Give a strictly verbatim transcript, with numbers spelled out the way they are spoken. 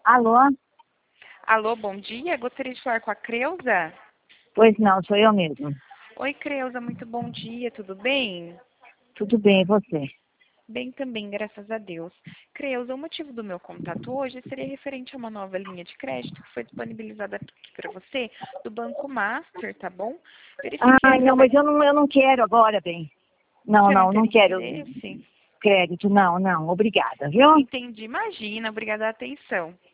Alô? Alô, bom dia. Gostaria de falar com a Creuza? Pois não, sou eu mesmo. Oi, Creuza, muito bom dia, tudo bem? Tudo bem, e você? Bem também, graças a Deus. Creuza, o motivo do meu contato hoje seria referente a uma nova linha de crédito que foi disponibilizada aqui para você do Banco Master, tá bom? Verifiquei Ai, que não, ela... mas eu não, eu não quero agora, bem. Não, Você não não, não teria quero interesse? crédito, não, não. Obrigada, viu? Entendi, imagina, obrigada a atenção.